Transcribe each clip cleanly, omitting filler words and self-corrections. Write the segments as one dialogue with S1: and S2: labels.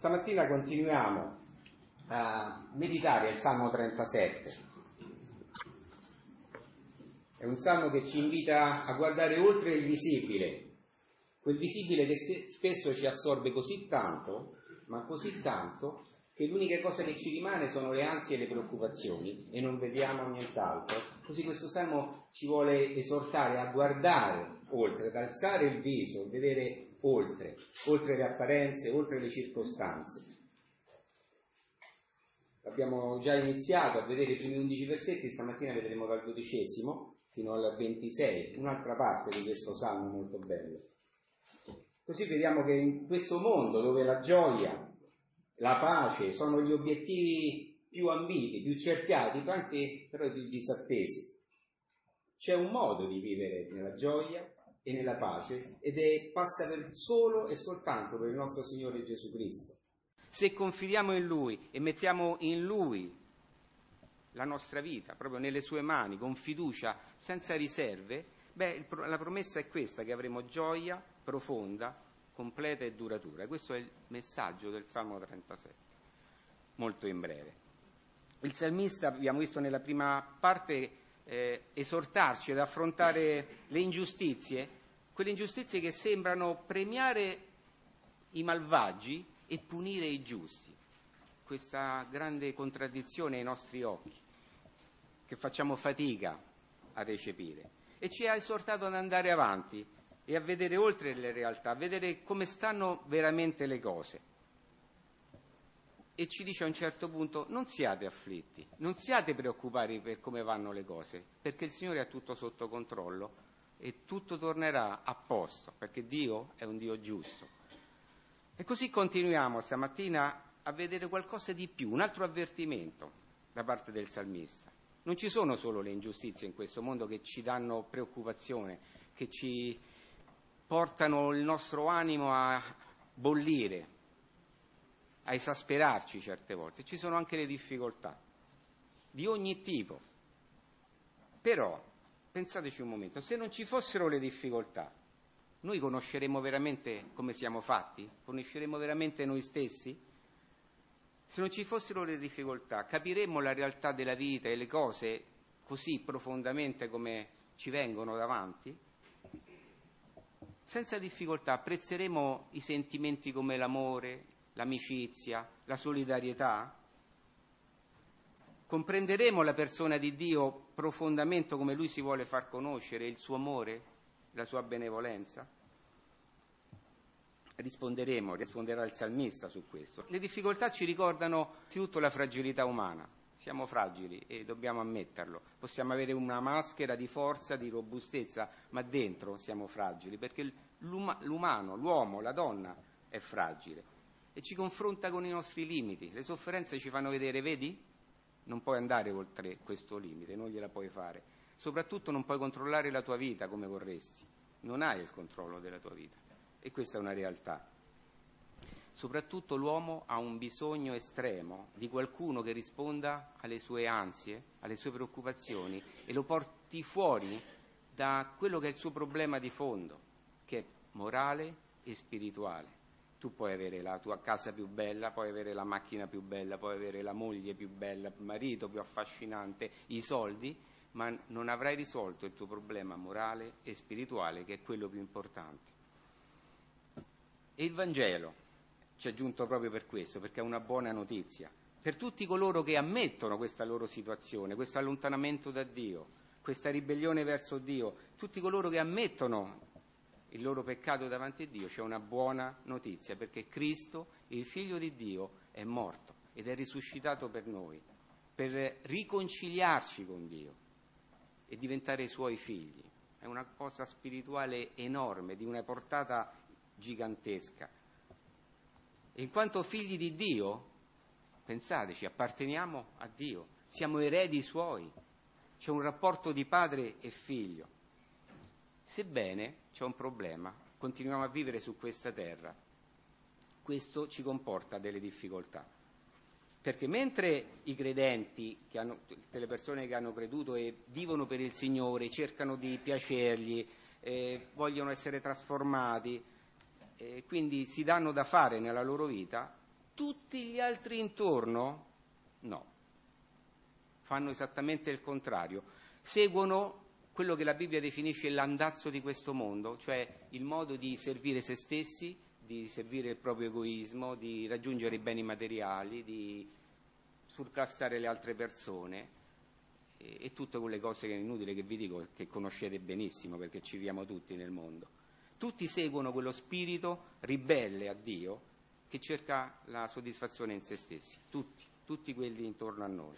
S1: Stamattina continuiamo a meditare il Salmo 37. È un salmo che ci invita a guardare oltre il visibile, quel visibile che spesso ci assorbe così tanto, ma così tanto, che l'unica cosa che ci rimane sono le ansie e le preoccupazioni e non vediamo nient'altro. Così questo salmo ci vuole esortare a guardare oltre, ad alzare il viso, vedere oltre le apparenze, oltre le circostanze. Abbiamo già iniziato a vedere i primi 11 versetti, stamattina vedremo dal 12° fino al 26, un'altra parte di questo salmo molto bello. Così vediamo che in questo mondo dove la gioia, la pace sono gli obiettivi più ambiti, più cercati, anche però più disattesi, c'è un modo di vivere nella gioia e nella pace ed passa solo e soltanto per il nostro Signore Gesù Cristo. Se confidiamo in Lui e mettiamo in Lui la nostra vita, proprio nelle sue mani, con fiducia, senza riserve, la promessa è questa, che avremo gioia profonda, completa e duratura. Questo è il messaggio del Salmo 37, molto in breve. Il salmista, abbiamo visto nella prima parte, esortarci ad affrontare le ingiustizie, quelle ingiustizie che sembrano premiare i malvagi e punire i giusti. Questa grande contraddizione ai nostri occhi, che facciamo fatica a recepire, e ci ha esortato ad andare avanti e a vedere oltre le realtà, a vedere come stanno veramente le cose. E ci dice a un certo punto: non siate afflitti, non siate preoccupati per come vanno le cose, perché il Signore ha tutto sotto controllo e tutto tornerà a posto, perché Dio è un Dio giusto. E così continuiamo stamattina a vedere qualcosa di più, un altro avvertimento da parte del salmista. Non ci sono solo le ingiustizie in questo mondo che ci danno preoccupazione, che ci portano il nostro animo a bollire, a esasperarci certe volte. Ci sono anche le difficoltà di ogni tipo. Però pensateci un momento, se non ci fossero le difficoltà, noi conosceremmo veramente come siamo fatti? Conosceremmo veramente noi stessi? Se non ci fossero le difficoltà, capiremmo la realtà della vita e le cose così profondamente come ci vengono davanti? Senza difficoltà apprezzeremo i sentimenti come l'amore, l'amicizia, la solidarietà? Comprenderemo la persona di Dio profondamente come Lui si vuole far conoscere, il suo amore, la sua benevolenza? Risponderà il salmista su questo. Le difficoltà ci ricordano innanzitutto la fragilità umana. Siamo fragili e dobbiamo ammetterlo. Possiamo avere una maschera di forza, di robustezza, ma dentro siamo fragili, perché l'umano, l'uomo, la donna è fragile e ci confronta con i nostri limiti. Le sofferenze ci fanno vedere: vedi? Non puoi andare oltre questo limite, non gliela puoi fare. Soprattutto non puoi controllare la tua vita come vorresti. Non hai il controllo della tua vita. E questa è una realtà. Soprattutto l'uomo ha un bisogno estremo di qualcuno che risponda alle sue ansie, alle sue preoccupazioni e lo porti fuori da quello che è il suo problema di fondo, che è morale e spirituale. Tu puoi avere la tua casa più bella, puoi avere la macchina più bella, puoi avere la moglie più bella, il marito più affascinante, i soldi, ma non avrai risolto il tuo problema morale e spirituale, che è quello più importante. E il Vangelo ci è giunto proprio per questo, perché è una buona notizia per tutti coloro che ammettono questa loro situazione, questo allontanamento da Dio, questa ribellione verso Dio. Tutti coloro che ammettono il loro peccato davanti a Dio, c'è una buona notizia, perché Cristo, il Figlio di Dio, è morto ed è risuscitato per noi, per riconciliarci con Dio e diventare i Suoi figli. È una cosa spirituale enorme, di una portata gigantesca. E in quanto figli di Dio, pensateci, apparteniamo a Dio, siamo eredi Suoi, c'è un rapporto di padre e figlio. Sebbene c'è un problema, continuiamo a vivere su questa terra, questo ci comporta delle difficoltà, perché mentre i credenti, tutte le persone che hanno creduto e vivono per il Signore, cercano di piacergli, vogliono essere trasformati, quindi si danno da fare nella loro vita, Tutti gli altri intorno? No. Fanno esattamente il contrario. Seguono quello che la Bibbia definisce l'andazzo di questo mondo, cioè il modo di servire se stessi, di servire il proprio egoismo, di raggiungere i beni materiali, di surclassare le altre persone e tutte quelle cose che è inutile che vi dico, che conoscete benissimo perché ci viviamo tutti nel mondo. Tutti seguono quello spirito ribelle a Dio che cerca la soddisfazione in se stessi, tutti quelli intorno a noi.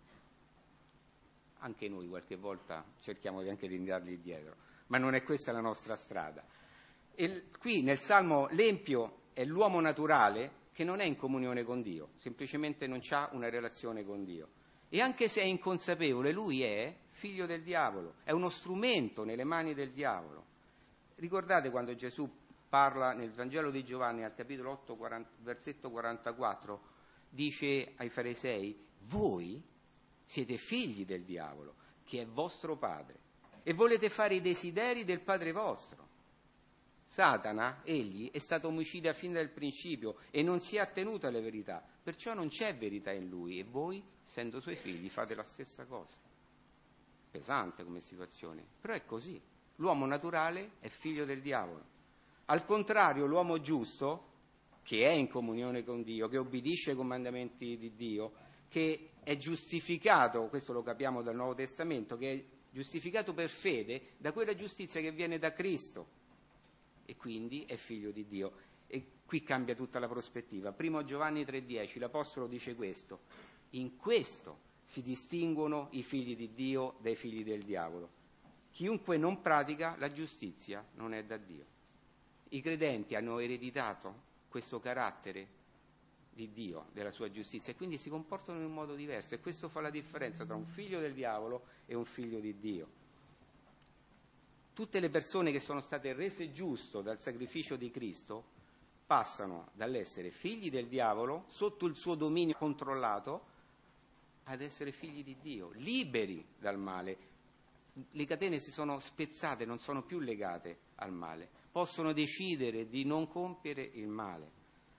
S1: Anche noi qualche volta cerchiamo anche di andargli dietro, ma non è questa la nostra strada. E qui nel Salmo l'empio è l'uomo naturale che non è in comunione con Dio, semplicemente non ha una relazione con Dio. E anche se è inconsapevole, lui è figlio del diavolo, è uno strumento nelle mani del diavolo. Ricordate quando Gesù parla nel Vangelo di Giovanni al capitolo 8, versetto 44, dice ai farisei: voi siete figli del diavolo, che è vostro padre, e volete fare i desideri del padre vostro. Satana, egli, è stato omicida fin dal principio e non si è attenuto alle verità, perciò non c'è verità in lui, e voi, essendo suoi figli, fate la stessa cosa. Pesante come situazione, però è così. L'uomo naturale è figlio del diavolo. Al contrario, l'uomo giusto, che è in comunione con Dio, che obbedisce ai comandamenti di Dio, che è giustificato, questo lo capiamo dal Nuovo Testamento, che è giustificato per fede da quella giustizia che viene da Cristo e quindi è figlio di Dio. E qui cambia tutta la prospettiva. 1 Giovanni 3,10, l'Apostolo dice questo: in questo si distinguono i figli di Dio dai figli del diavolo. Chiunque non pratica la giustizia non è da Dio. I credenti hanno ereditato questo carattere di Dio, della sua giustizia, e quindi si comportano in un modo diverso, e questo fa la differenza tra un figlio del diavolo e un figlio di Dio. Tutte le persone che sono state rese giusto dal sacrificio di Cristo passano dall'essere figli del diavolo, sotto il suo dominio controllato, ad essere figli di Dio, liberi dal male. Le catene si sono spezzate, non sono più legate al male, possono decidere di non compiere il male.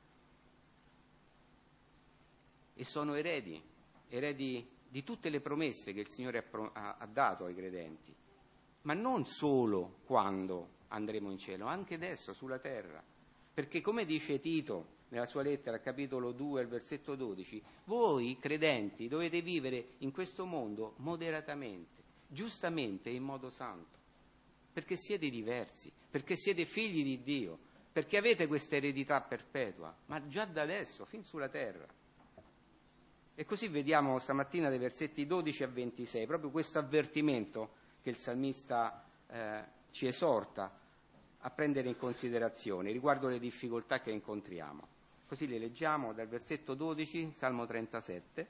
S1: E sono eredi di tutte le promesse che il Signore ha dato ai credenti, ma non solo quando andremo in cielo, anche adesso sulla terra, perché come dice Tito nella sua lettera, capitolo 2, al versetto 12, voi credenti dovete vivere in questo mondo moderatamente, giustamente e in modo santo, perché siete diversi, perché siete figli di Dio, perché avete questa eredità perpetua, ma già da adesso, fin sulla terra. E così vediamo stamattina dai versetti 12 a 26, proprio questo avvertimento che il salmista ci esorta a prendere in considerazione riguardo le difficoltà che incontriamo. Così le leggiamo dal versetto 12, Salmo 37.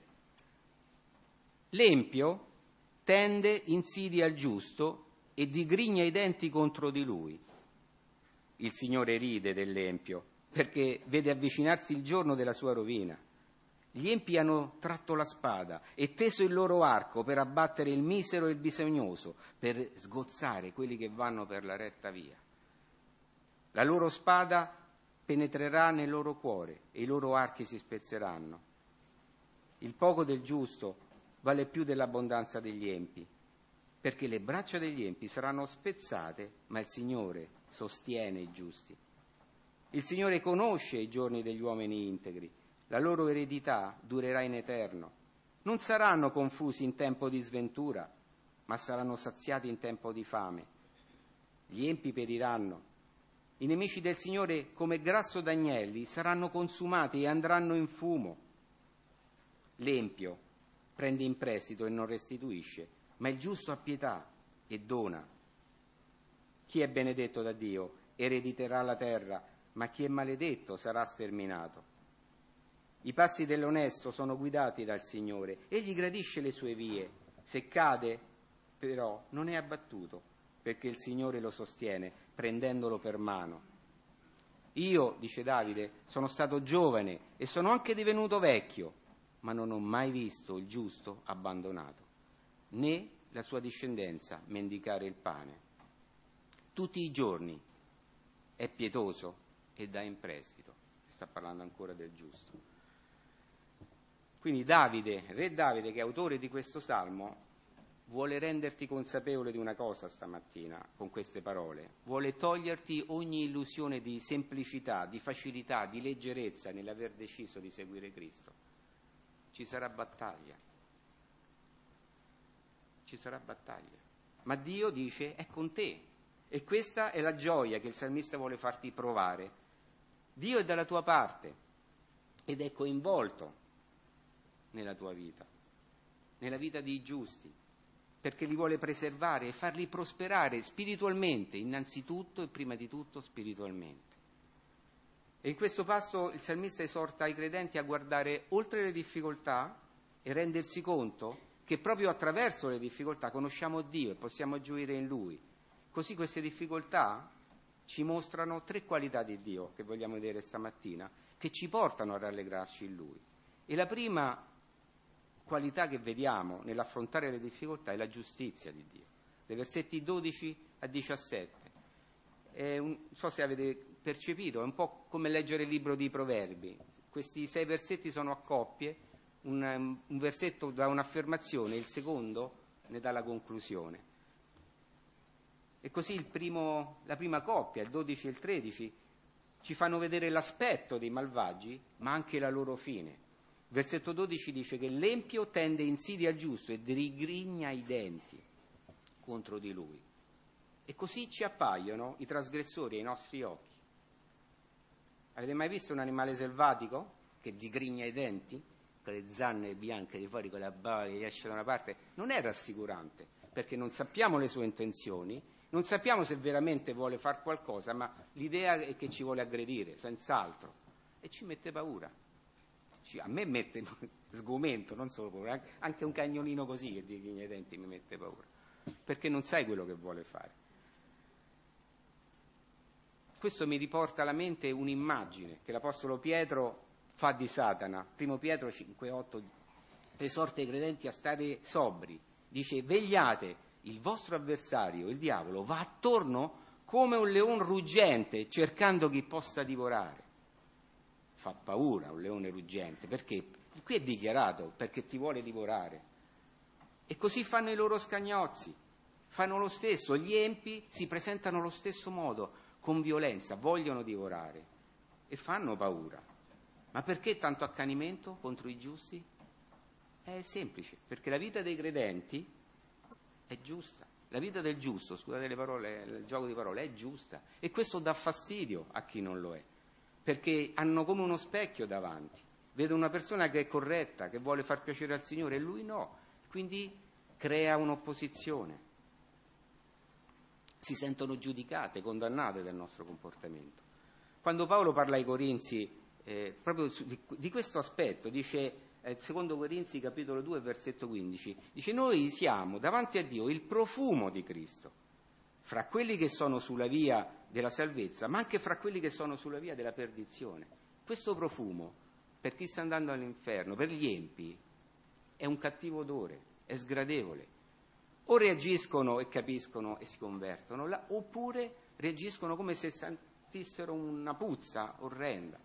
S1: L'empio tende insidia al giusto e digrigna i denti contro di lui. Il Signore ride dell'empio perché vede avvicinarsi il giorno della sua rovina. Gli empi hanno tratto la spada e teso il loro arco per abbattere il misero e il bisognoso, per sgozzare quelli che vanno per la retta via. La loro spada penetrerà nel loro cuore e i loro archi si spezzeranno. Il poco del giusto vale più dell'abbondanza degli empi, perché le braccia degli empi saranno spezzate, ma il Signore sostiene i giusti. Il Signore conosce i giorni degli uomini integri. La loro eredità durerà in eterno. Non saranno confusi in tempo di sventura, ma saranno saziati in tempo di fame. Gli empi periranno. I nemici del Signore, come grasso d'agnelli, saranno consumati e andranno in fumo. L'empio prende in prestito e non restituisce, ma il giusto ha pietà e dona. Chi è benedetto da Dio erediterà la terra, ma chi è maledetto sarà sterminato. I passi dell'onesto sono guidati dal Signore, egli gradisce le sue vie. Se cade, però, non è abbattuto, perché il Signore lo sostiene, prendendolo per mano. Io, dice Davide, sono stato giovane e sono anche divenuto vecchio, ma non ho mai visto il giusto abbandonato, né la sua discendenza mendicare il pane. Tutti i giorni è pietoso e dà in prestito. sta parlando ancora del giusto. Quindi Davide, re Davide, che è autore di questo salmo, vuole renderti consapevole di una cosa stamattina con queste parole. Vuole toglierti ogni illusione di semplicità, di facilità, di leggerezza nell'aver deciso di seguire Cristo. Ci sarà battaglia. Ci sarà battaglia. Ma Dio dice è con te. E questa è la gioia che il salmista vuole farti provare. Dio è dalla tua parte ed è coinvolto nella tua vita, nella vita dei giusti, perché li vuole preservare e farli prosperare spiritualmente, innanzitutto e prima di tutto spiritualmente. E in questo passo il salmista esorta i credenti a guardare oltre le difficoltà e rendersi conto che proprio attraverso le difficoltà conosciamo Dio e possiamo gioire in Lui. Così queste difficoltà ci mostrano 3 qualità di Dio che vogliamo vedere stamattina, che ci portano a rallegrarci in Lui. E la prima qualità che vediamo nell'affrontare le difficoltà è la giustizia di Dio. Dai versetti 12 a 17. Non so se avete percepito, è un po' come leggere il libro di Proverbi. Questi 6 versetti sono a coppie, un versetto dà un'affermazione, il secondo ne dà la conclusione. E così la prima coppia, il 12 e il 13, ci fanno vedere l'aspetto dei malvagi, ma anche la loro fine. Versetto 12 dice che l'empio tende insidia al giusto e rigrigna i denti contro di lui. E così ci appaiono i trasgressori ai nostri occhi. Avete mai visto un animale selvatico che digrigna i denti? Con le zanne bianche di fuori, con la bava che esce da una parte? Non è rassicurante, perché non sappiamo le sue intenzioni, non sappiamo se veramente vuole far qualcosa, ma l'idea è che ci vuole aggredire, senz'altro. E ci mette paura. A me mette sgomento, non solo paura, anche un cagnolino così che digrigna i denti mi mette paura, perché non sai quello che vuole fare. Questo mi riporta alla mente un'immagine che l'Apostolo Pietro fa di Satana. 1 Pietro 5,8 esorta i credenti a stare sobri. Dice: vegliate, il vostro avversario, il diavolo, va attorno come un leone ruggente cercando chi possa divorare. Fa paura un leone ruggente, perché qui è dichiarato, perché ti vuole divorare. E così fanno i loro scagnozzi, fanno lo stesso, gli empi si presentano allo stesso modo, con violenza, vogliono divorare e fanno paura. Ma perché tanto accanimento contro i giusti? È semplice, perché la vita dei credenti è giusta. La vita del giusto, scusate le parole, il gioco di parole, è giusta. E questo dà fastidio a chi non lo è, perché hanno come uno specchio davanti. Vedo una persona che è corretta, che vuole far piacere al Signore, e lui no. Quindi crea un'opposizione. Si sentono giudicate, condannate dal nostro comportamento. Quando Paolo parla ai Corinzi proprio di questo aspetto, dice, secondo Corinzi capitolo 2 versetto 15, dice: noi siamo davanti a Dio il profumo di Cristo, fra quelli che sono sulla via della salvezza, ma anche fra quelli che sono sulla via della perdizione. Questo profumo, per chi sta andando all'inferno, per gli empi, è un cattivo odore, è sgradevole. O reagiscono e capiscono e si convertono, oppure reagiscono come se sentissero una puzza orrenda.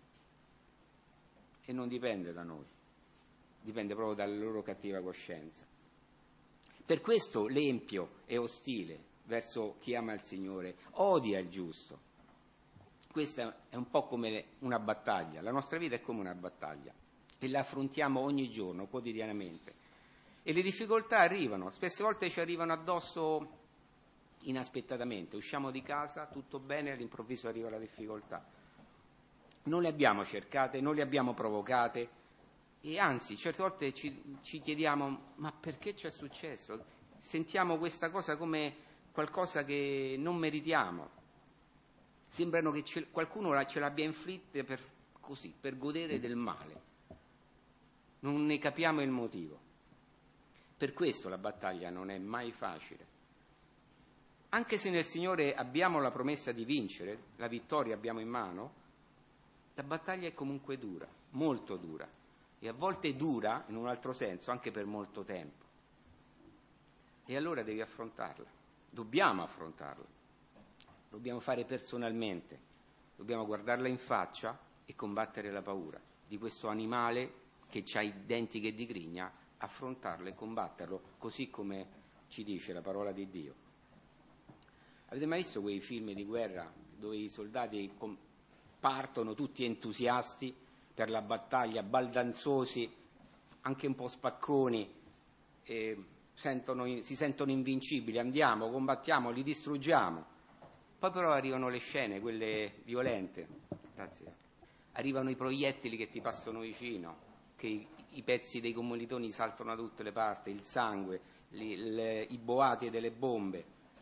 S1: E non dipende da noi, dipende proprio dalla loro cattiva coscienza. Per questo l'empio è ostile verso chi ama il Signore, odia il giusto. Questa è un po' come una battaglia, la nostra vita è come una battaglia e la affrontiamo ogni giorno, quotidianamente. E le difficoltà arrivano, spesse volte ci arrivano addosso inaspettatamente, usciamo di casa, tutto bene, all'improvviso arriva la difficoltà. Non le abbiamo cercate, non le abbiamo provocate e anzi, certe volte ci chiediamo: ma perché c'è successo? Sentiamo questa cosa come qualcosa che non meritiamo. Sembrano che qualcuno ce l'abbia inflitte per godere del male. Non ne capiamo il motivo. Per questo la battaglia non è mai facile. Anche se nel Signore abbiamo la promessa di vincere, la vittoria abbiamo in mano, la battaglia è comunque dura, molto dura, e a volte dura, in un altro senso, anche per molto tempo. E allora devi affrontarla, dobbiamo affrontarla, dobbiamo fare personalmente, dobbiamo guardarla in faccia
S2: e combattere la paura di questo animale che ha i denti che digrigna, affrontarlo e combatterlo, così come ci dice la parola di Dio. Avete mai visto quei film di guerra dove i soldati partono tutti entusiasti per la battaglia, baldanzosi, anche un po' spacconi, si sentono invincibili, andiamo, combattiamo, li distruggiamo. Poi però arrivano le scene, quelle violente, arrivano i proiettili che ti passano vicino, che i pezzi dei commilitoni saltano da tutte le parti, il sangue, i boati delle bombe,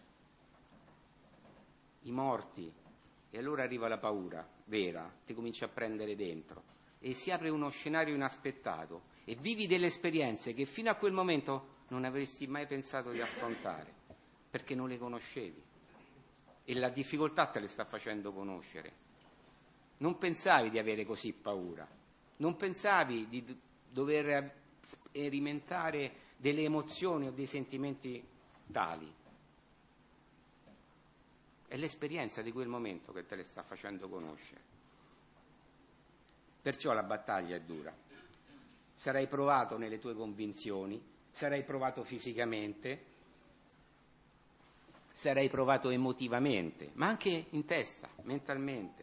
S2: i morti, e allora arriva la paura vera, ti comincia a prendere dentro e si apre uno scenario inaspettato e vivi delle esperienze che fino a quel momento non avresti mai pensato di affrontare, perché non le conoscevi e la difficoltà te le sta facendo conoscere. Non pensavi di avere così paura, non pensavi di dover sperimentare delle emozioni o dei sentimenti tali. È l'esperienza di quel momento che te le sta facendo conoscere. Perciò la battaglia è dura. Sarai provato nelle tue convinzioni, sarai provato fisicamente, sarai provato emotivamente, ma anche in testa, mentalmente.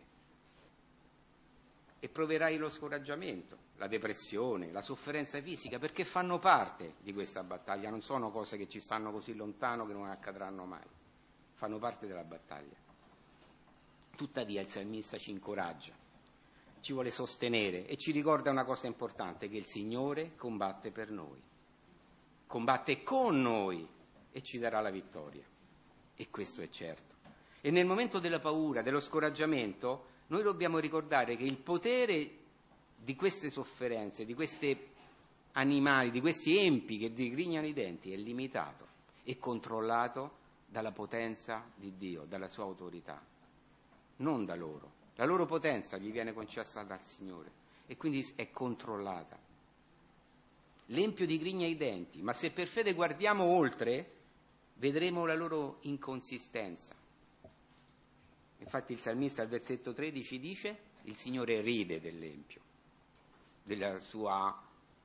S2: E proverai lo scoraggiamento, la depressione, la sofferenza fisica, perché fanno parte di questa battaglia, non sono cose che ci stanno così lontano che non accadranno mai, fanno parte della battaglia. Tuttavia il salmista ci incoraggia, ci vuole sostenere e ci ricorda una cosa importante, che il Signore combatte per noi, combatte con noi e ci darà la vittoria, e questo è certo. E nel momento della paura, dello scoraggiamento, noi dobbiamo ricordare che il potere di queste sofferenze, di questi animali, di questi empi che digrignano i denti è limitato e controllato dalla potenza di Dio, dalla sua autorità, non da loro. La loro potenza gli viene concessa dal Signore e quindi è controllata. L'empio digrigna i denti, ma se per fede guardiamo oltre, vedremo la loro inconsistenza. Infatti il salmista al versetto 13 dice: il Signore ride dell'empio, della sua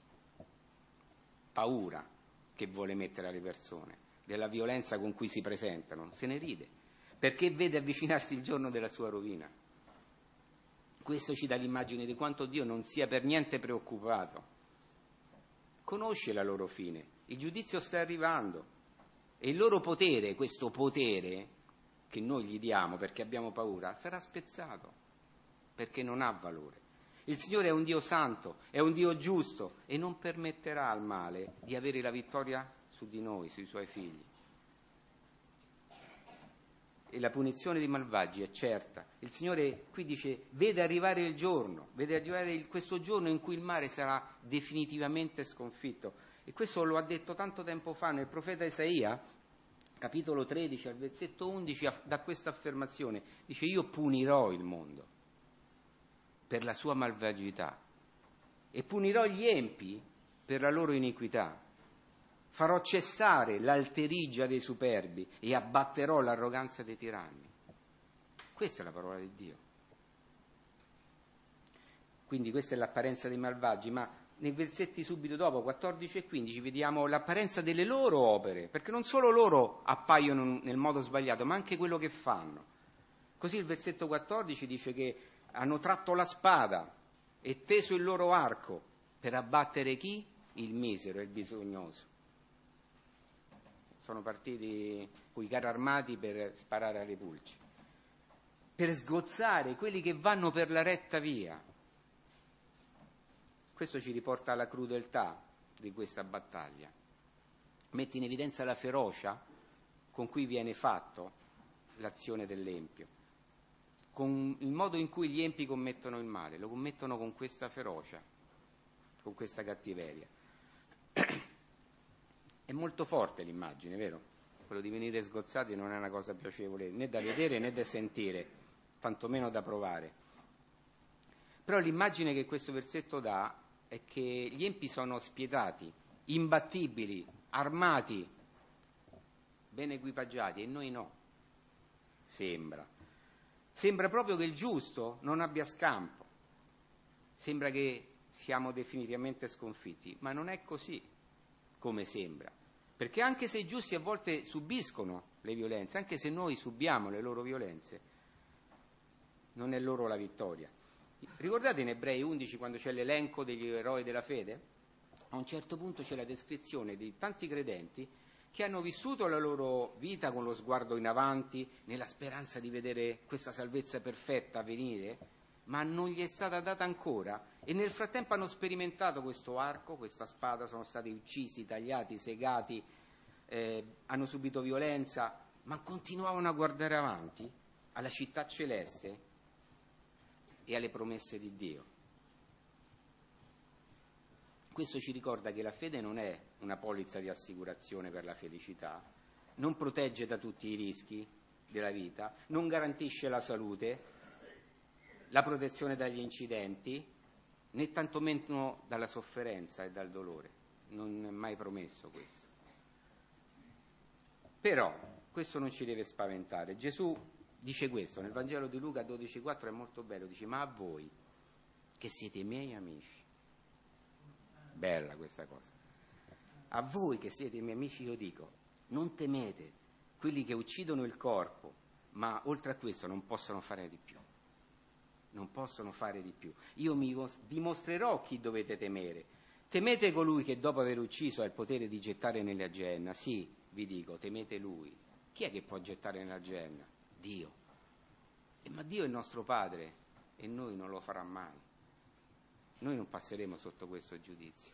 S2: paura che vuole mettere alle persone, della violenza con cui si presentano, se ne ride, perché vede avvicinarsi il giorno della sua rovina. Questo ci dà l'immagine di quanto Dio non sia per niente preoccupato. Conosce la loro fine, il giudizio sta arrivando e il loro potere, questo potere che noi gli diamo perché abbiamo paura, sarà spezzato, perché non ha valore. Il Signore è un Dio santo, è un Dio giusto e non permetterà al male di avere la vittoria su di noi, sui suoi figli. E la punizione dei malvagi è certa. Il Signore qui dice: vede arrivare il giorno, vede arrivare questo giorno in cui il male sarà definitivamente sconfitto. E questo lo ha detto tanto tempo fa nel profeta Isaia, capitolo 13, al versetto 11, da questa affermazione. Dice: io punirò il mondo per la sua malvagità e punirò gli empi per la loro iniquità. Farò cessare l'alterigia dei superbi e abbatterò l'arroganza dei tiranni. Questa è la parola di Dio. Quindi questa è l'apparenza dei malvagi, ma nei versetti subito dopo, 14 e 15, vediamo l'apparenza delle loro opere, perché non solo loro appaiono nel modo sbagliato, ma anche quello che fanno. Così il versetto 14 dice che hanno tratto la spada e teso il loro arco per abbattere chi? Il misero e il bisognoso. Sono partiti coi carri armati per sparare alle pulci, per sgozzare quelli che vanno per la retta via. Questo ci riporta alla crudeltà di questa battaglia. Mette in evidenza la ferocia con cui viene fatto l'azione dell'empio, con il modo in cui gli empi commettono il male, lo commettono con questa ferocia, con questa cattiveria. È molto forte l'immagine, vero? Quello di venire sgozzati non è una cosa piacevole né da vedere né da sentire, tantomeno da provare. Però l'immagine che questo versetto dà è che gli empi sono spietati, imbattibili, armati, ben equipaggiati, e noi no. Sembra proprio che il giusto non abbia scampo, sembra che siamo definitivamente sconfitti, ma non è così come sembra, perché anche se i giusti a volte subiscono le violenze, anche se noi subiamo le loro violenze, non è loro la vittoria. Ricordate in Ebrei 11 quando c'è l'elenco degli eroi della fede? A un certo punto c'è la descrizione di tanti credenti che hanno vissuto la loro vita con lo sguardo in avanti, nella speranza di vedere questa salvezza perfetta avvenire, ma non gli è stata data ancora, e nel frattempo hanno sperimentato questo arco, questa spada, sono stati uccisi, tagliati, segati, hanno subito violenza, ma continuavano a guardare avanti alla città celeste e alle promesse di Dio. Questo ci ricorda che la fede non è una polizza di assicurazione per la felicità, non protegge da tutti i rischi della vita, non garantisce la salute, la protezione dagli incidenti, né tantomeno dalla sofferenza e dal dolore. Non è mai promesso questo. Però questo non ci deve spaventare. Gesù dice questo nel Vangelo di Luca 12,4, è molto bello, dice: ma a voi che siete i miei amici, bella questa cosa, a voi che siete i miei amici io dico, non temete quelli che uccidono il corpo, ma oltre a questo non possono fare di più. Non possono fare di più. Io vi mostrerò chi dovete temere. Temete colui che dopo aver ucciso ha il potere di gettare nella genna. Sì, vi dico, temete lui. Chi è che può gettare nella genna? Dio. Ma Dio è il nostro Padre e noi non lo farà mai. Noi non passeremo sotto questo giudizio.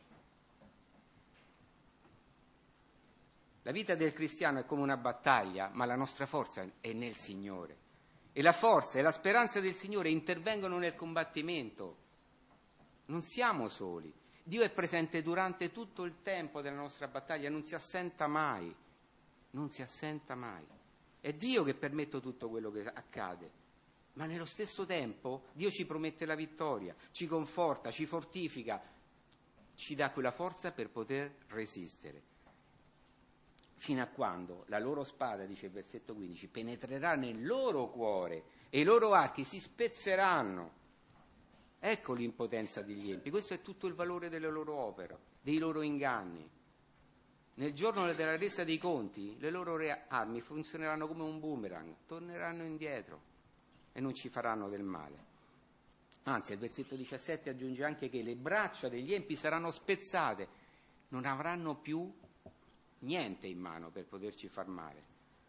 S2: La vita del cristiano è come una battaglia, ma la nostra forza è nel Signore. E la forza e la speranza del Signore intervengono nel combattimento. Non siamo soli. Dio è presente durante tutto il tempo della nostra battaglia, non si assenta mai. Non si assenta mai. È Dio che permette tutto quello che accade. Ma nello stesso tempo Dio ci promette la vittoria, ci conforta, ci fortifica, ci dà quella forza per poter resistere. Fino a quando la loro spada, dice il versetto 15, penetrerà nel loro cuore e i loro archi si spezzeranno. Ecco l'impotenza degli empi, questo è tutto il valore delle loro opere, dei loro inganni. Nel giorno della resa dei conti le loro armi funzioneranno come un boomerang, torneranno indietro e non ci faranno del male. Anzi, il versetto 17 aggiunge anche che le braccia degli empi saranno spezzate, non avranno più niente in mano per poterci far male.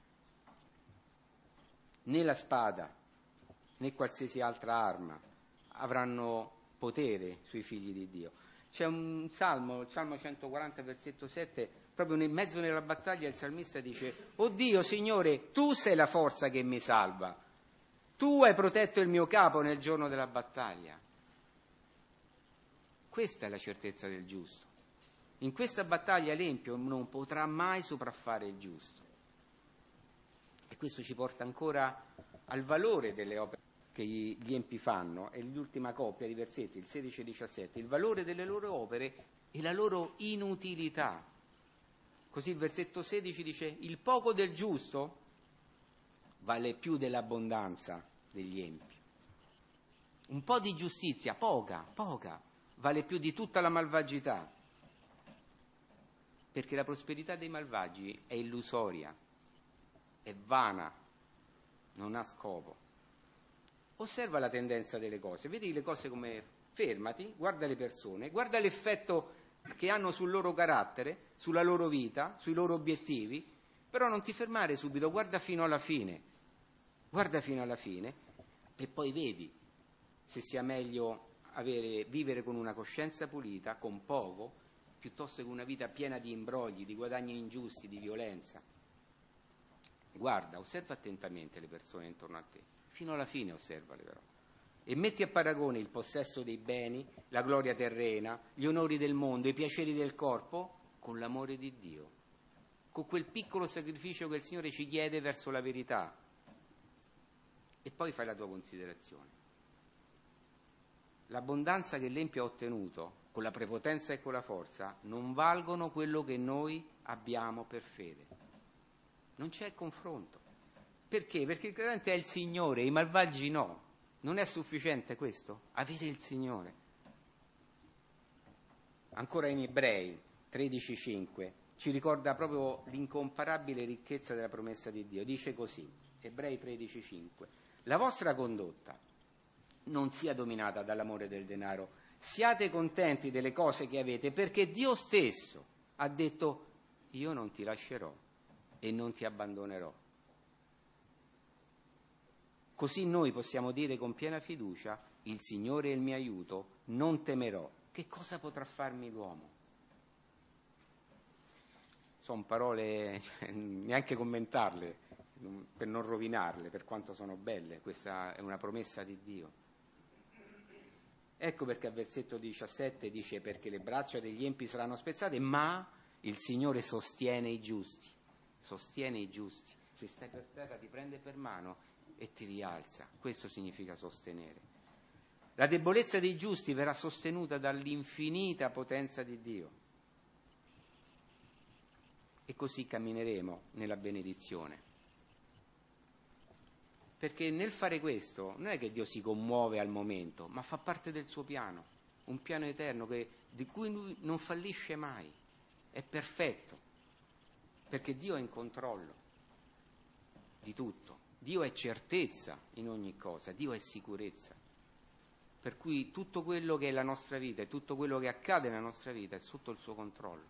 S2: Né la spada, né qualsiasi altra arma avranno potere sui figli di Dio. C'è un salmo, il Salmo 140, versetto 7, proprio nel mezzo della battaglia il salmista dice: «Oh Dio, Signore, tu sei la forza che mi salva. Tu hai protetto il mio capo nel giorno della battaglia». Questa è la certezza del giusto. In questa battaglia l'empio non potrà mai sopraffare il giusto. E questo ci porta ancora al valore delle opere che gli empi fanno. È l'ultima coppia di versetti, il 16 e 17, il valore delle loro opere e la loro inutilità. Così il versetto 16 dice: il poco del giusto vale più dell'abbondanza degli empi. Un po' di giustizia, poca, vale più di tutta la malvagità. Perché la prosperità dei malvagi è illusoria, è vana, non ha scopo. Osserva la tendenza delle cose, vedi le cose come, fermati, guarda le persone, guarda l'effetto che hanno sul loro carattere, sulla loro vita, sui loro obiettivi, però non ti fermare subito, guarda fino alla fine e poi vedi se sia meglio vivere con una coscienza pulita, con poco, piuttosto che una vita piena di imbrogli, di guadagni ingiusti, di violenza. Guarda, osserva attentamente le persone intorno a te, fino alla fine osservale però, e metti a paragone il possesso dei beni, la gloria terrena, gli onori del mondo, i piaceri del corpo, con l'amore di Dio, con quel piccolo sacrificio che il Signore ci chiede verso la verità, e poi fai la tua considerazione. L'abbondanza che l'empio ha ottenuto con la prepotenza e con la forza non valgono quello che noi abbiamo per fede. Non c'è confronto. Perché? Perché il credente è il Signore, i malvagi no. Non è sufficiente questo? Avere il Signore. Ancora in Ebrei 13,5 ci ricorda proprio l'incomparabile ricchezza della promessa di Dio. Dice così, Ebrei 13,5: la vostra condotta non sia dominata dall'amore del denaro, siate contenti delle cose che avete, perché Dio stesso ha detto: io non ti lascerò e non ti abbandonerò. Così noi possiamo dire con piena fiducia: il Signore è il mio aiuto, non temerò. Che cosa potrà farmi l'uomo? Sono parole, neanche commentarle, per non rovinarle, per quanto sono belle. Questa è una promessa di Dio. Ecco perché al versetto 17 dice: perché le braccia degli empi saranno spezzate, ma il Signore sostiene i giusti. Sostiene i giusti. Se stai per terra ti prende per mano e ti rialza. Questo significa sostenere. La debolezza dei giusti verrà sostenuta dall'infinita potenza di Dio. E così cammineremo nella benedizione. Perché nel fare questo non è che Dio si commuove al momento, ma fa parte del suo piano, un piano eterno di cui lui non fallisce mai, è perfetto, perché Dio è in controllo di tutto, Dio è certezza in ogni cosa, Dio è sicurezza. Per cui tutto quello che è la nostra vita e tutto quello che accade nella nostra vita è sotto il suo controllo.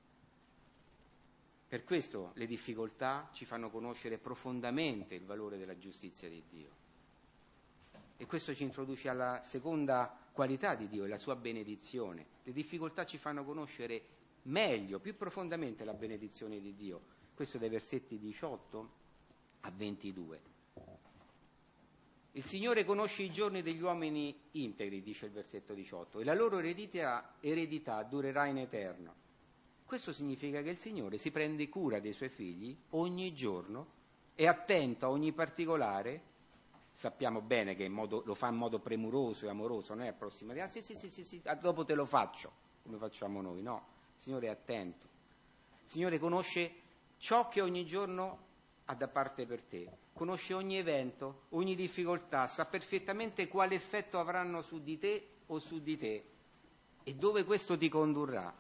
S2: Per questo le difficoltà ci fanno conoscere profondamente il valore della giustizia di Dio. E questo ci introduce alla seconda qualità di Dio, la sua benedizione. Le difficoltà ci fanno conoscere meglio, più profondamente la benedizione di Dio. Questo dai versetti 18 a 22. Il Signore conosce i giorni degli uomini integri, dice il versetto 18, e la loro eredità durerà in eterno. Questo significa che il Signore si prende cura dei suoi figli ogni giorno, è attento a ogni particolare. Sappiamo bene che lo fa in modo premuroso e amoroso, non è approssimativo. Sì, dopo te lo faccio, come facciamo noi, no. Il Signore è attento. Il Signore conosce ciò che ogni giorno ha da parte per te. Conosce ogni evento, ogni difficoltà, sa perfettamente quale effetto avranno su di te o su di te e dove questo ti condurrà.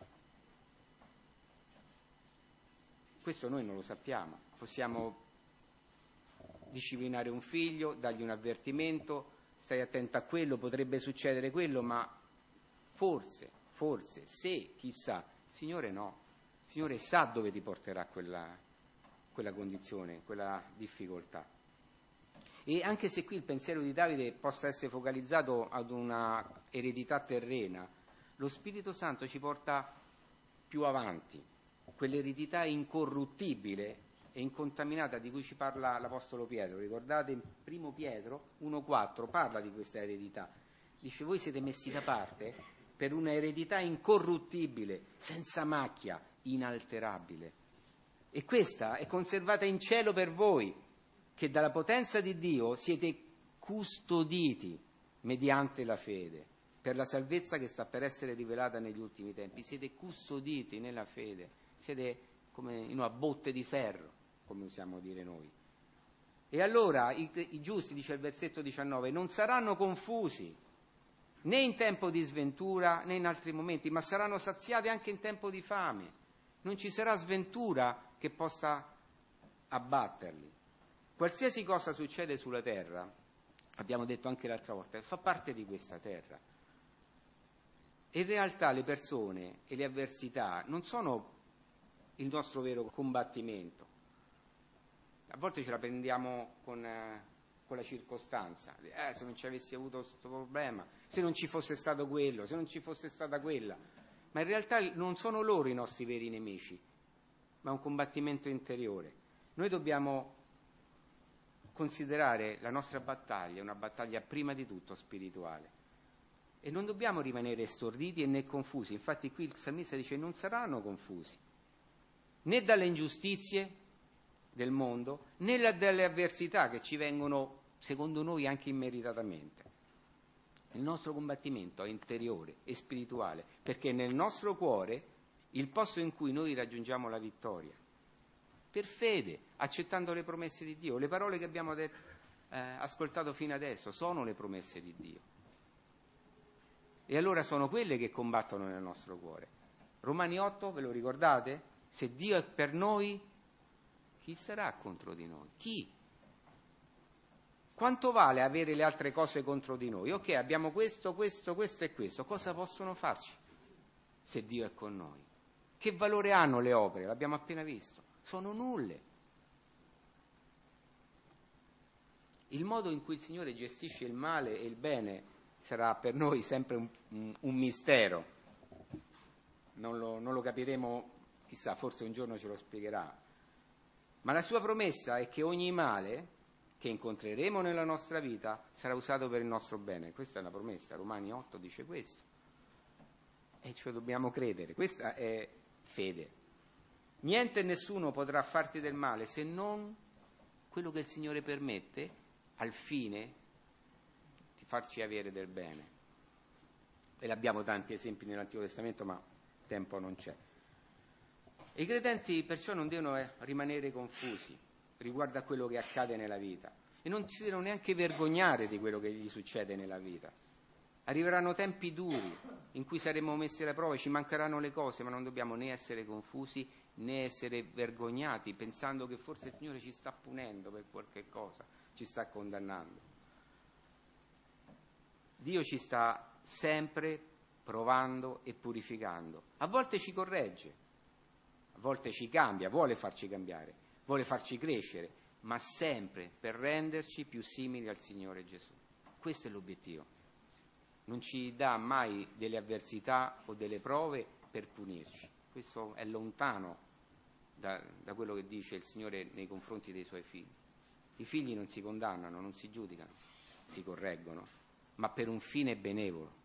S2: Questo noi non lo sappiamo. Possiamo disciplinare un figlio, dargli un avvertimento, stai attento a quello, potrebbe succedere quello, ma forse, se, chissà, il Signore no. Il Signore sa dove ti porterà quella condizione, quella difficoltà. E anche se qui il pensiero di Davide possa essere focalizzato ad una eredità terrena, lo Spirito Santo ci porta più avanti, quell'eredità incorruttibile e incontaminata di cui ci parla l'Apostolo Pietro. Ricordate, in 1 Pietro 1,4 parla di questa eredità. Dice: voi siete messi da parte per una eredità incorruttibile, senza macchia, inalterabile. E questa è conservata in cielo per voi, che dalla potenza di Dio siete custoditi mediante la fede, per la salvezza che sta per essere rivelata negli ultimi tempi. Siete custoditi nella fede, siete come in una botte di ferro, come usiamo dire noi. E allora i giusti, dice il versetto 19, non saranno confusi né in tempo di sventura né in altri momenti, ma saranno saziati anche in tempo di fame. Non ci sarà sventura che possa abbatterli. Qualsiasi cosa succede sulla terra, abbiamo detto anche l'altra volta, fa parte di questa terra. E in realtà le persone e le avversità non sono il nostro vero combattimento. A volte ce la prendiamo con la circostanza. Se non ci avessi avuto questo problema, se non ci fosse stato quello, se non ci fosse stata quella. Ma in realtà non sono loro i nostri veri nemici, ma è un combattimento interiore. Noi dobbiamo considerare la nostra battaglia una battaglia prima di tutto spirituale e non dobbiamo rimanere storditi né confusi. Infatti qui il salmista dice: non saranno confusi né dalle ingiustizie del mondo né dalle avversità che ci vengono secondo noi anche immeritatamente. Il nostro combattimento è interiore e spirituale, perché nel nostro cuore il posto in cui noi raggiungiamo la vittoria, per fede, accettando le promesse di Dio. Le parole che abbiamo ascoltato fino adesso sono le promesse di Dio. E allora sono quelle che combattono nel nostro cuore. Romani 8, ve lo ricordate? Se Dio è per noi, chi sarà contro di noi? Chi? Quanto vale avere le altre cose contro di noi? Ok, abbiamo questo e questo. Cosa possono farci se Dio è con noi? Che valore hanno le opere? L'abbiamo appena visto. Sono nulle. Il modo in cui il Signore gestisce il male e il bene sarà per noi sempre un mistero. Non lo capiremo, chissà, forse un giorno ce lo spiegherà. Ma la sua promessa è che ogni male che incontreremo nella nostra vita sarà usato per il nostro bene. Questa è una promessa, Romani 8 dice questo. E ci dobbiamo credere, questa è fede. Niente e nessuno potrà farti del male se non quello che il Signore permette al fine di farci avere del bene. E abbiamo tanti esempi nell'Antico Testamento, ma tempo non c'è. E i credenti perciò non devono rimanere confusi riguardo a quello che accade nella vita e non si devono neanche vergognare di quello che gli succede nella vita. Arriveranno tempi duri in cui saremo messi alla prova, ci mancheranno le cose, ma non dobbiamo né essere confusi né essere vergognati pensando che forse il Signore ci sta punendo per qualche cosa, ci sta condannando. Dio ci sta sempre provando e purificando. A volte ci corregge, a volte ci cambia, vuole farci cambiare, vuole farci crescere, ma sempre per renderci più simili al Signore Gesù. Questo è l'obiettivo. Non ci dà mai delle avversità o delle prove per punirci. Questo è lontano da quello che dice il Signore nei confronti dei Suoi figli. I figli non si condannano, non si giudicano, si correggono, ma per un fine benevolo.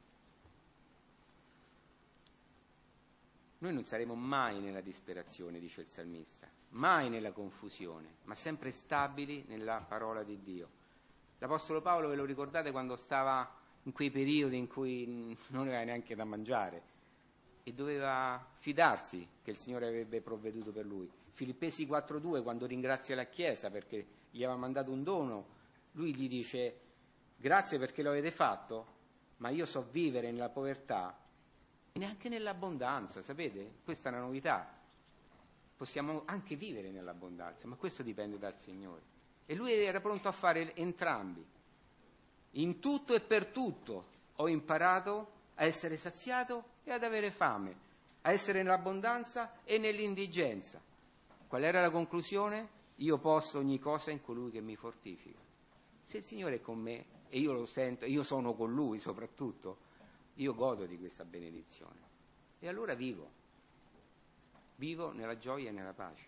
S2: Noi non saremo mai nella disperazione, dice il salmista, mai nella confusione, ma sempre stabili nella parola di Dio. L'Apostolo Paolo, ve lo ricordate, quando stava in quei periodi in cui non aveva neanche da mangiare e doveva fidarsi che il Signore avrebbe provveduto per lui. Filippesi 4,2, quando ringrazia la Chiesa perché gli aveva mandato un dono, lui gli dice: grazie perché lo avete fatto, ma io so vivere nella povertà e neanche nell'abbondanza, sapete? Questa è una novità. Possiamo anche vivere nell'abbondanza, ma questo dipende dal Signore. E lui era pronto a fare entrambi. In tutto e per tutto ho imparato a essere saziato e ad avere fame, a essere nell'abbondanza e nell'indigenza. Qual era la conclusione? Io posso ogni cosa in colui che mi fortifica. Se il Signore è con me e io lo sento, e io sono con Lui soprattutto, io godo di questa benedizione. E allora vivo nella gioia e nella pace.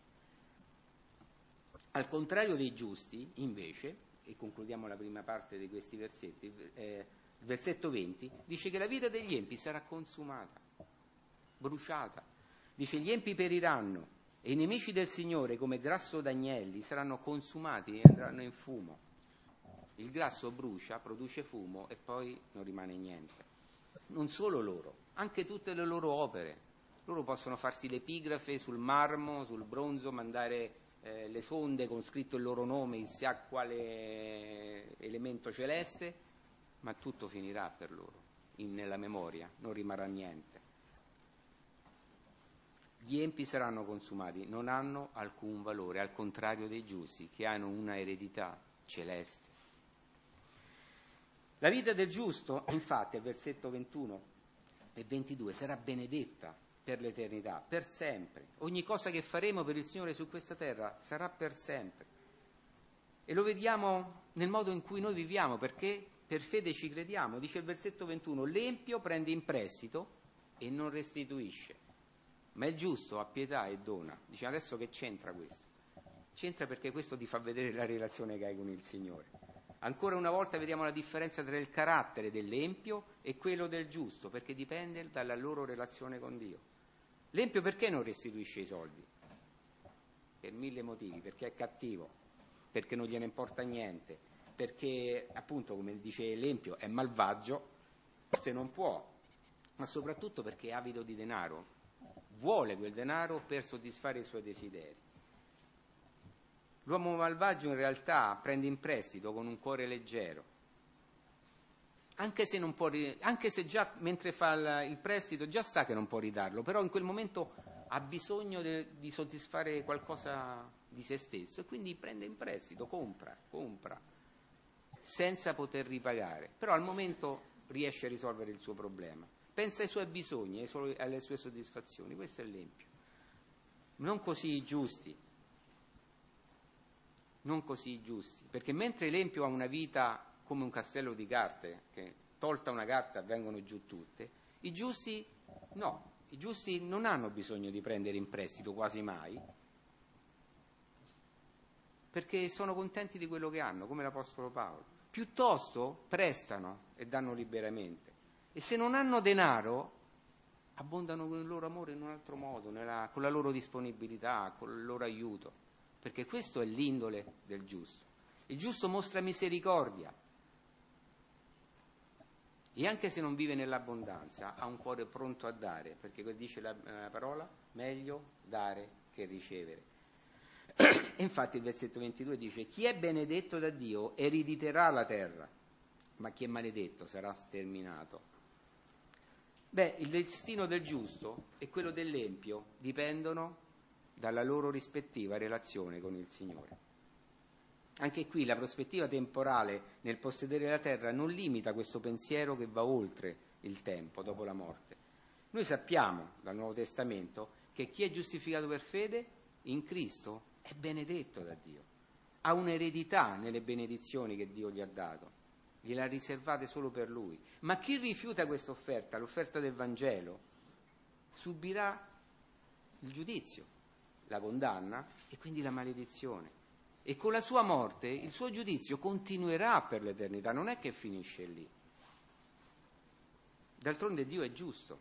S2: Al contrario dei giusti, invece, e concludiamo la prima parte di questi versetti, il versetto 20 dice che la vita degli empi sarà consumata, bruciata. Dice: gli empi periranno e i nemici del Signore come grasso d'agnelli saranno consumati e andranno in fumo. Il grasso brucia, produce fumo e poi non rimane niente. Non solo loro, anche tutte le loro opere. Loro possono farsi l'epigrafe sul marmo, sul bronzo, mandare le sonde con scritto il loro nome in chissà quale elemento celeste, ma tutto finirà per loro, nella memoria, non rimarrà niente. Gli empi saranno consumati, non hanno alcun valore, al contrario dei giusti, che hanno una eredità celeste. La vita del giusto, infatti, al versetto 21 e 22, sarà benedetta per l'eternità, per sempre. Ogni cosa che faremo per il Signore su questa terra sarà per sempre. E lo vediamo nel modo in cui noi viviamo, perché per fede ci crediamo. Dice il versetto 21, l'empio prende in prestito e non restituisce, ma il giusto ha pietà e dona. Dice: adesso che c'entra questo? C'entra perché questo ti fa vedere la relazione che hai con il Signore. Ancora una volta vediamo la differenza tra il carattere dell'empio e quello del giusto, perché dipende dalla loro relazione con Dio. L'empio perché non restituisce i soldi? Per 1000 motivi: perché è cattivo, perché non gliene importa niente, perché appunto, come dice l'empio, è malvagio, forse non può, ma soprattutto perché è avido di denaro, vuole quel denaro per soddisfare i suoi desideri. L'uomo malvagio in realtà prende in prestito con un cuore leggero, anche se non può, anche se già mentre fa il prestito già sa che non può ridarlo, però in quel momento ha bisogno di soddisfare qualcosa di se stesso e quindi prende in prestito, compra, senza poter ripagare, però al momento riesce a risolvere il suo problema, pensa ai suoi bisogni, alle sue soddisfazioni. Questo è l'empio. Non così i giusti, perché mentre l'empio ha una vita come un castello di carte, che tolta una carta vengono giù tutte, i giusti no, i giusti non hanno bisogno di prendere in prestito quasi mai, perché sono contenti di quello che hanno, come l'Apostolo Paolo. Piuttosto prestano e danno liberamente, e se non hanno denaro abbondano con il loro amore in un altro modo, con la loro disponibilità, con il loro aiuto, perché questo è l'indole del giusto. Il giusto mostra misericordia e anche se non vive nell'abbondanza ha un cuore pronto a dare, perché dice la parola, meglio dare che ricevere. E infatti il versetto 22 dice: chi è benedetto da Dio erediterà la terra, ma chi è maledetto sarà sterminato. Il destino del giusto e quello dell'empio dipendono dalla loro rispettiva relazione con il Signore. Anche qui la prospettiva temporale nel possedere la terra non limita questo pensiero che va oltre il tempo, dopo la morte. Noi sappiamo dal Nuovo Testamento che chi è giustificato per fede in Cristo è benedetto da Dio, ha un'eredità nelle benedizioni che Dio gli ha dato, gliele ha riservate solo per Lui. Ma chi rifiuta questa offerta, l'offerta del Vangelo, subirà il giudizio, la condanna e quindi la maledizione. E con la sua morte il suo giudizio continuerà per l'eternità, non è che finisce lì. D'altronde Dio è giusto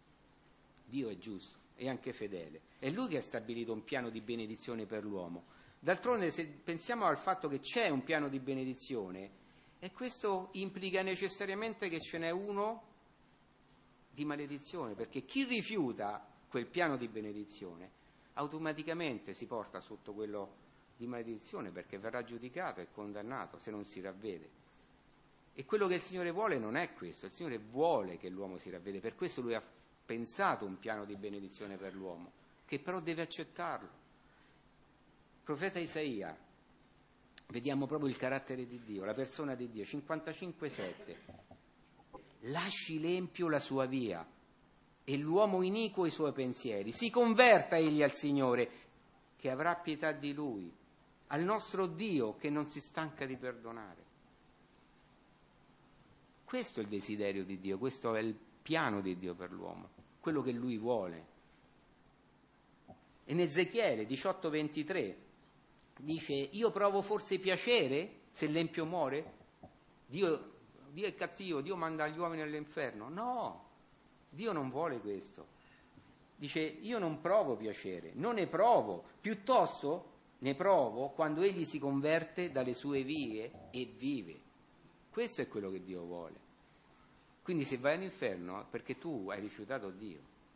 S2: e anche fedele. È Lui che ha stabilito un piano di benedizione per l'uomo. D'altronde, se pensiamo al fatto che c'è un piano di benedizione, e questo implica necessariamente che ce n'è uno di maledizione, perché chi rifiuta quel piano di benedizione automaticamente si porta sotto quello di maledizione, perché verrà giudicato e condannato se non si ravvede. E quello che il Signore vuole non è questo, il Signore vuole che l'uomo si ravvede, per questo Lui ha pensato un piano di benedizione per l'uomo, che però deve accettarlo. Il profeta Isaia, vediamo proprio il carattere di Dio, la persona di Dio, 55,7. Lasci l'empio la sua via e l'uomo iniquo i suoi pensieri, si converta egli al Signore, che avrà pietà di lui, al nostro Dio che non si stanca di perdonare. Questo è il desiderio di Dio, questo è il piano di Dio per l'uomo, quello che Lui vuole. E in Ezechiele 18,23 dice: io provo forse piacere se l'empio muore? Dio è cattivo, Dio manda gli uomini all'inferno? No, Dio non vuole questo. Dice: io non provo piacere, non ne provo, piuttosto ne provo quando egli si converte dalle sue vie e vive. Questo è quello che Dio vuole. Quindi se vai all'inferno è perché tu hai rifiutato Dio.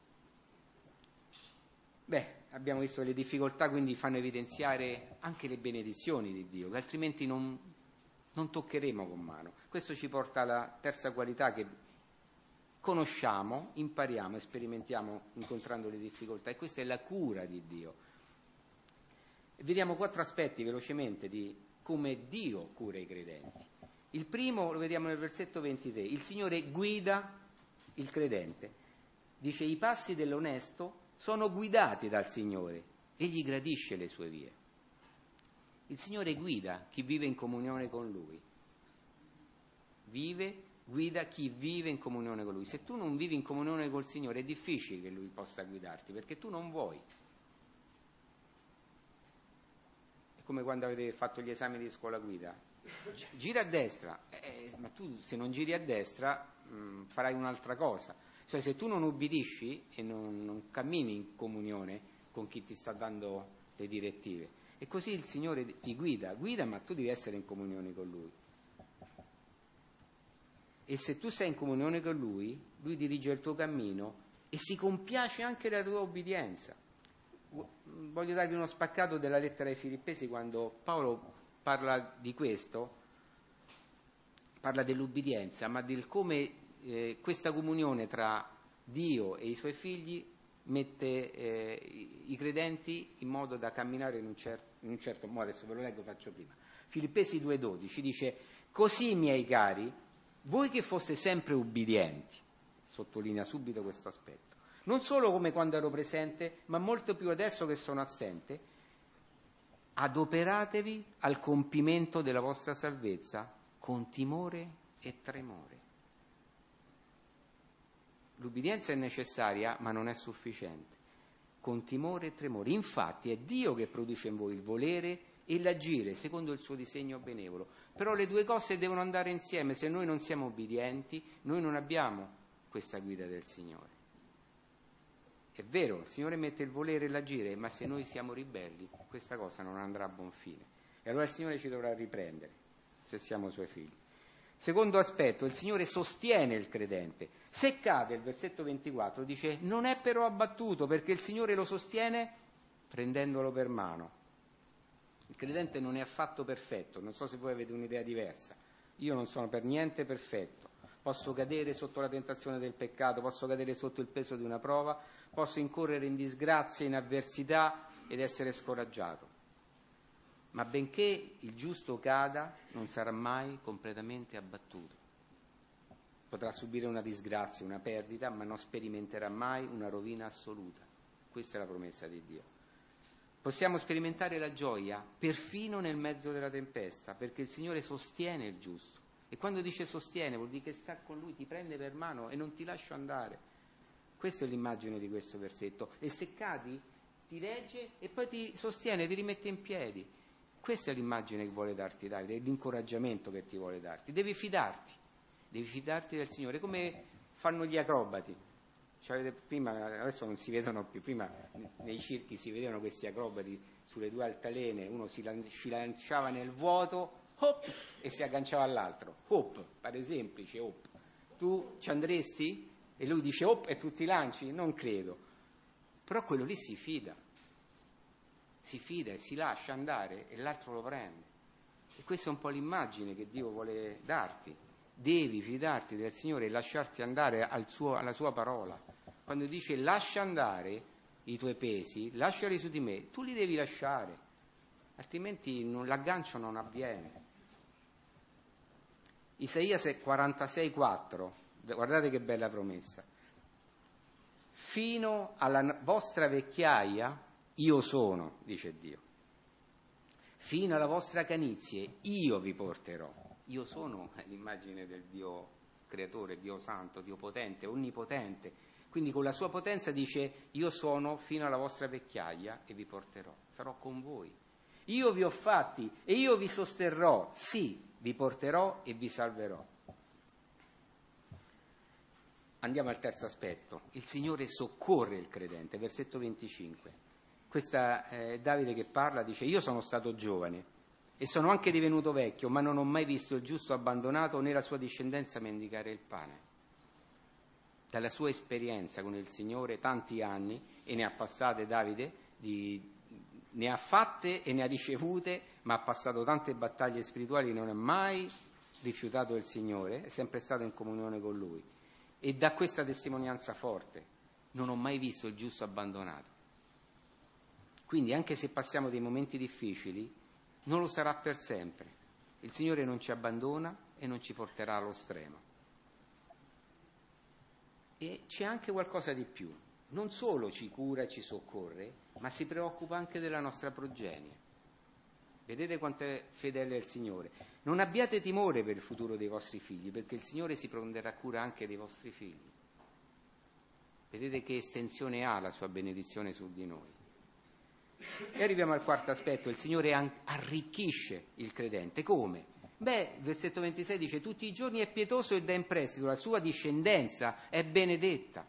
S2: Abbiamo visto che le difficoltà quindi fanno evidenziare anche le benedizioni di Dio, che altrimenti non toccheremo con mano. Questo ci porta alla terza qualità che conosciamo, impariamo e sperimentiamo incontrando le difficoltà, e questa è la cura di Dio. E vediamo 4 aspetti velocemente di come Dio cura i credenti. Il primo lo vediamo nel versetto 23, il Signore guida il credente. Dice: i passi dell'onesto sono guidati dal Signore, egli gradisce le sue vie. Il Signore guida chi vive in comunione con Lui. Guida chi vive in comunione con Lui. Se tu non vivi in comunione col Signore è difficile che Lui possa guidarti, perché tu non vuoi. È come quando avete fatto gli esami di scuola guida. Gira a destra, ma tu se non giri a destra farai un'altra cosa. Cioè, se tu non ubbidisci e non cammini in comunione con chi ti sta dando le direttive, e così il Signore ti guida, ma tu devi essere in comunione con Lui. E se tu sei in comunione con Lui, Lui dirige il tuo cammino e si compiace anche della tua obbedienza. Voglio darvi uno spaccato della lettera ai Filippesi, quando Paolo parla di questo. parla dell'ubbidienza, ma del come questa comunione tra Dio e i suoi figli mette i credenti in modo da camminare in un certo modo. Adesso ve lo leggo, faccio prima. Filippesi 2,12 dice: così, miei cari, voi che foste sempre ubbidienti, sottolinea subito questo aspetto, non solo come quando ero presente, ma molto più adesso che sono assente, adoperatevi al compimento della vostra salvezza con timore e tremore. L'ubbidienza è necessaria, ma non è sufficiente. Con timore e tremore. Infatti è Dio che produce in voi il volere e l'agire secondo il suo disegno benevolo. Però le due cose devono andare insieme. Se noi non siamo ubbidienti, noi non abbiamo questa guida del Signore. È vero, il Signore mette il volere e l'agire, ma se noi siamo ribelli, questa cosa non andrà a buon fine. E allora il Signore ci dovrà riprendere, se siamo Suoi figli. Secondo aspetto, il Signore sostiene il credente. Se cade, il versetto 24 dice: non è però abbattuto, perché il Signore lo sostiene prendendolo per mano. Il credente non è affatto perfetto, non so se voi avete un'idea diversa. Io non sono per niente perfetto. Posso cadere sotto la tentazione del peccato, posso cadere sotto il peso di una prova, posso incorrere in disgrazia, in avversità ed essere scoraggiato. Ma benché il giusto cada, non sarà mai completamente abbattuto. Potrà subire una disgrazia, una perdita, ma non sperimenterà mai una rovina assoluta. Questa è la promessa di Dio. Possiamo sperimentare la gioia perfino nel mezzo della tempesta, perché il Signore sostiene il giusto. E quando dice sostiene vuol dire che sta con Lui, ti prende per mano e non ti lascia andare. Questa è l'immagine di questo versetto. E se cadi, ti regge e poi ti sostiene, ti rimette in piedi. Questa è l'immagine che vuole darti Davide, l'incoraggiamento che ti vuole darti. Devi fidarti del Signore, come fanno gli acrobati. Cioè, prima, adesso non si vedono più, prima nei circhi si vedevano questi acrobati sulle due altalene, uno si lanciava nel vuoto, hop, e si agganciava all'altro, hop, pare semplice, hop. Tu ci andresti? E lui dice hop e tu ti lanci? Non credo. Però quello lì si fida e si lascia andare e l'altro lo prende. E questa è un po' l'immagine che Dio vuole darti. Devi fidarti del Signore e lasciarti andare alla sua parola. Quando dice lascia andare i tuoi pesi, lasciali su di me, tu li devi lasciare, altrimenti l'aggancio non avviene. Isaia 46,4, guardate che bella promessa. Fino alla vostra vecchiaia io sono, dice Dio. Fino alla vostra canizie io vi porterò. Io sono l'immagine del Dio creatore, Dio santo, Dio potente, onnipotente. Quindi con la sua potenza dice io sono fino alla vostra vecchiaia e vi porterò, sarò con voi. Io vi ho fatti e io vi sosterrò, sì, vi porterò e vi salverò. Andiamo al terzo aspetto. Il Signore soccorre il credente, versetto 25. Questa è Davide che parla, dice io sono stato giovane e sono anche divenuto vecchio, ma non ho mai visto il giusto abbandonato né la sua discendenza mendicare il pane. Dalla sua esperienza con il Signore, tanti anni, e ne ha passate Davide, ne ha fatte e ne ha ricevute, ma ha passato tante battaglie spirituali, non ha mai rifiutato il Signore, è sempre stato in comunione con Lui. E dà questa testimonianza forte, non ho mai visto il giusto abbandonato. Quindi anche se passiamo dei momenti difficili, non lo sarà per sempre. Il Signore non ci abbandona e non ci porterà allo stremo. E c'è anche qualcosa di più. Non solo ci cura e ci soccorre, ma si preoccupa anche della nostra progenie. Vedete quanto è fedele il Signore. Non abbiate timore per il futuro dei vostri figli, perché il Signore si prenderà cura anche dei vostri figli. Vedete che estensione ha la sua benedizione su di noi. E arriviamo al quarto aspetto, il Signore arricchisce il credente. Come? Beh, il versetto 26 dice tutti i giorni è pietoso e dà in prestito, la sua discendenza è benedetta.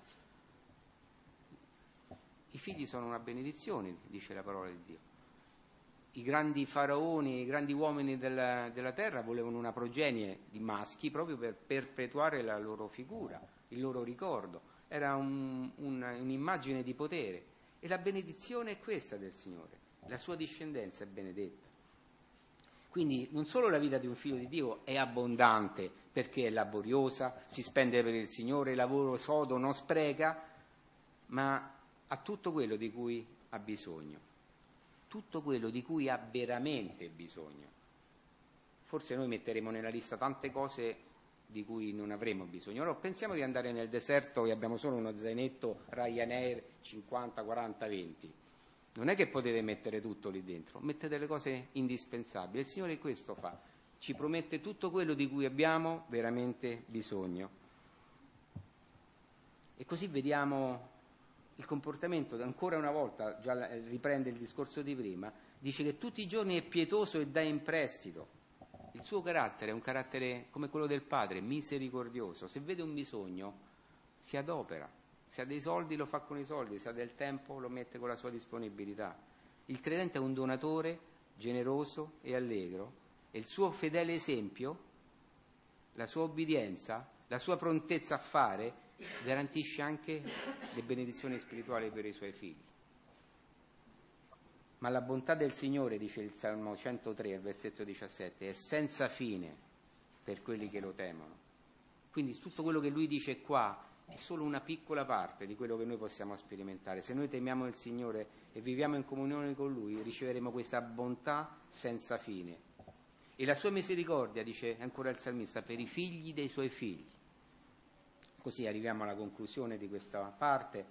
S2: I figli sono una benedizione, dice la parola di Dio. I grandi faraoni, i grandi uomini della terra volevano una progenie di maschi proprio per perpetuare la loro figura, il loro ricordo. Era un'immagine di potere. E la benedizione è questa del Signore, la sua discendenza è benedetta. Quindi non solo la vita di un figlio di Dio è abbondante perché è laboriosa, si spende per il Signore, lavoro sodo, non spreca, ma ha tutto quello di cui ha bisogno, tutto quello di cui ha veramente bisogno. Forse noi metteremo nella lista tante cose di cui non avremo bisogno. Allora pensiamo di andare nel deserto e abbiamo solo uno zainetto Ryanair 50, 40, 20. Non è che potete mettere tutto lì dentro, mettete le cose indispensabili. Il Signore questo fa, ci promette tutto quello di cui abbiamo veramente bisogno. E così vediamo il comportamento, ancora una volta, già riprende il discorso di prima, dice che tutti i giorni è pietoso e dà in prestito. Il suo carattere è un carattere come quello del padre, misericordioso. Se vede un bisogno si adopera, se ha dei soldi lo fa con i soldi, se ha del tempo lo mette con la sua disponibilità. Il credente è un donatore generoso e allegro e il suo fedele esempio, la sua obbedienza, la sua prontezza a fare garantisce anche le benedizioni spirituali per i suoi figli. Ma la bontà del Signore, dice il Salmo 103, versetto 17, è senza fine per quelli che lo temono. Quindi tutto quello che lui dice qua è solo una piccola parte di quello che noi possiamo sperimentare. Se noi temiamo il Signore e viviamo in comunione con Lui, riceveremo questa bontà senza fine. E la sua misericordia, dice ancora il salmista, per i figli dei suoi figli. Così arriviamo alla conclusione di questa parte.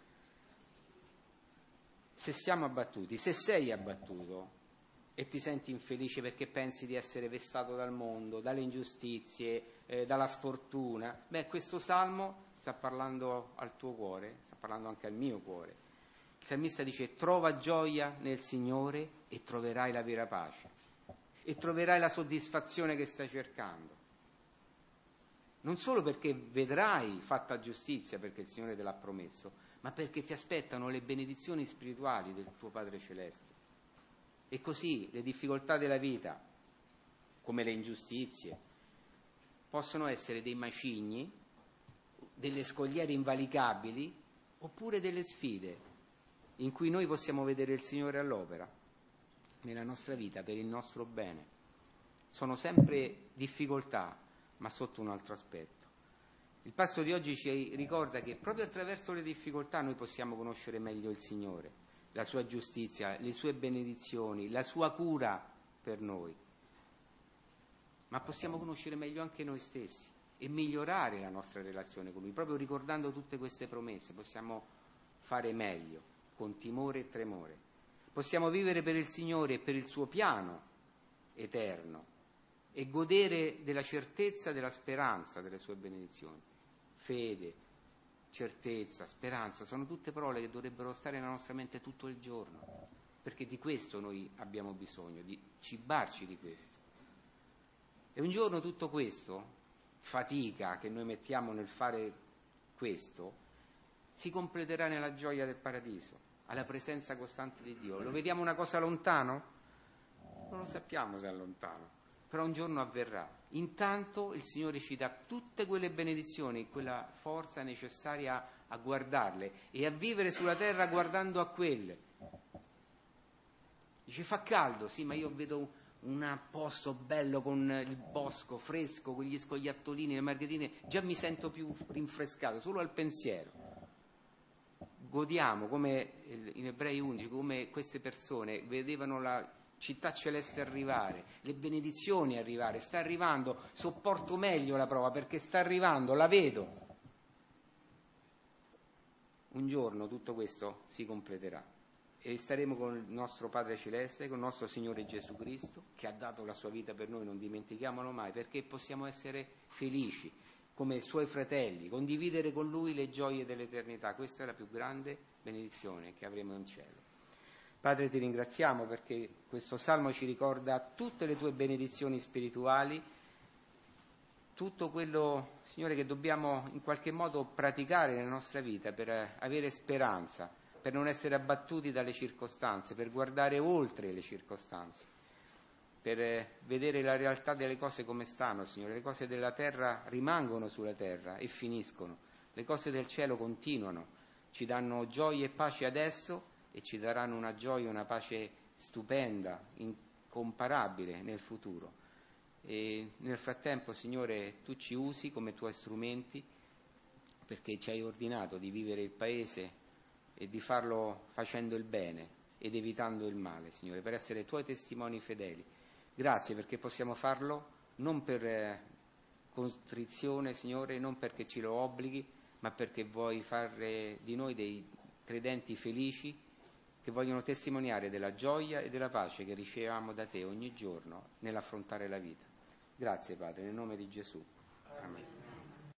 S2: Se siamo abbattuti, se sei abbattuto e ti senti infelice perché pensi di essere vessato dal mondo, dalle ingiustizie, dalla sfortuna, questo salmo sta parlando al tuo cuore, sta parlando anche al mio cuore. Il salmista dice: trova gioia nel Signore e troverai la vera pace e troverai la soddisfazione che stai cercando. Non solo perché vedrai fatta giustizia, perché il Signore te l'ha promesso, ma perché ti aspettano le benedizioni spirituali del tuo Padre Celeste. E così le difficoltà della vita, come le ingiustizie, possono essere dei macigni, delle scogliere invalicabili, oppure delle sfide in cui noi possiamo vedere il Signore all'opera nella nostra vita per il nostro bene. Sono sempre difficoltà, ma sotto un altro aspetto. Il passo di oggi ci ricorda che proprio attraverso le difficoltà noi possiamo conoscere meglio il Signore, la sua giustizia, le sue benedizioni, la sua cura per noi. Ma possiamo conoscere meglio anche noi stessi e migliorare la nostra relazione con Lui. Proprio ricordando tutte queste promesse possiamo fare meglio, con timore e tremore. Possiamo vivere per il Signore e per il suo piano eterno e godere della certezza, della speranza delle sue benedizioni. Fede, certezza, speranza, sono tutte parole che dovrebbero stare nella nostra mente tutto il giorno, perché di questo noi abbiamo bisogno, di cibarci di questo. E un giorno tutto questo, fatica che noi mettiamo nel fare questo, si completerà nella gioia del paradiso, alla presenza costante di Dio. Lo vediamo una cosa lontano? Non lo sappiamo se è lontano, però un giorno avverrà. Intanto il Signore ci dà tutte quelle benedizioni, quella forza necessaria a guardarle e a vivere sulla terra guardando a quelle. Dice: fa caldo, sì, ma io vedo un posto bello con il bosco fresco, con gli scoiattolini, le margherite, già mi sento più rinfrescato, solo al pensiero. Godiamo, come in Ebrei 11, come queste persone vedevano la città celeste arrivare, le benedizioni arrivare, sta arrivando, sopporto meglio la prova perché sta arrivando, la vedo. Un giorno tutto questo si completerà e staremo con il nostro Padre Celeste, con il nostro Signore Gesù Cristo, che ha dato la sua vita per noi, non dimentichiamolo mai, perché possiamo essere felici come suoi fratelli, condividere con Lui le gioie dell'eternità. Questa è la più grande benedizione che avremo in cielo. Padre, ti ringraziamo perché questo salmo ci ricorda tutte le tue benedizioni spirituali, tutto quello, Signore, che dobbiamo in qualche modo praticare nella nostra vita per avere speranza, per non essere abbattuti dalle circostanze, per guardare oltre le circostanze, per vedere la realtà delle cose come stanno, Signore. Le cose della terra rimangono sulla terra e finiscono, le cose del cielo continuano, ci danno gioia e pace adesso e ci daranno una gioia e una pace stupenda, incomparabile nel futuro. E nel frattempo, Signore, tu ci usi come tuoi strumenti, perché ci hai ordinato di vivere il Paese e di farlo facendo il bene ed evitando il male, Signore, per essere tuoi testimoni fedeli. Grazie perché possiamo farlo non per constrizione, Signore, non perché ci lo obblighi, ma perché vuoi fare di noi dei credenti felici che vogliono testimoniare della gioia e della pace che riceviamo da te ogni giorno nell'affrontare la vita. Grazie Padre, nel nome di Gesù. Amen.